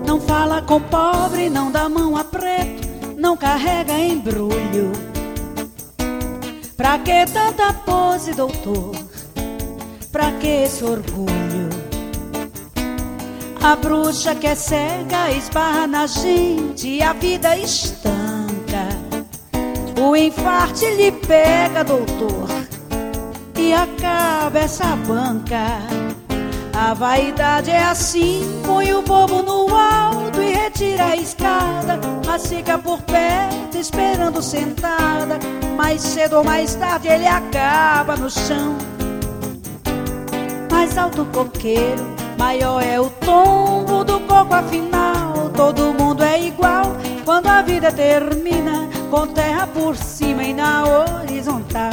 Não fala com pobre, não dá mão a preto, não carrega embrulho. Pra que tanta pose, doutor? Pra que esse orgulho? A bruxa que é cega esbarra na gente e a vida estanca. O infarte lhe pega, doutor, e acaba essa banca. A vaidade é assim, põe o bobo no alto e retira a escada, mas fica por perto esperando sentada. Mais cedo ou mais tarde ele acaba no chão. Mais alto o coqueiro, maior é o tombo do coco, afinal todo mundo é igual quando a vida termina, com terra por cima e na horizontal.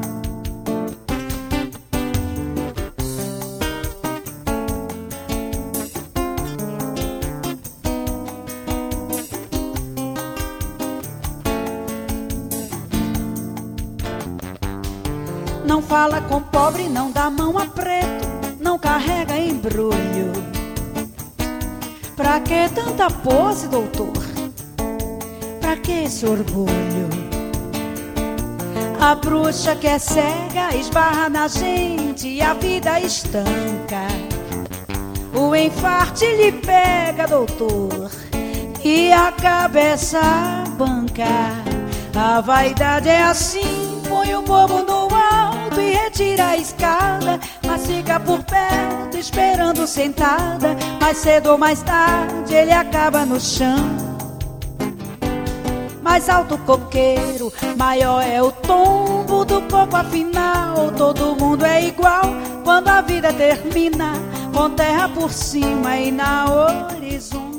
Não fala com pobre, não dá mão a preto, não carrega embrulho. Pra que tanta pose, doutor? Pra que esse orgulho? A bruxa que é cega esbarra na gente e a vida estanca. O infarte lhe pega, doutor, e a cabeça banca. A vaidade é assim, põe o bobo no alto e retira a escada, mas fica por perto esperando sentada. Mais cedo ou mais tarde ele acaba no chão. Mais alto o coqueiro, maior é o tombo do coco, afinal todo mundo é igual quando a vida termina, com terra por cima e na horizonte.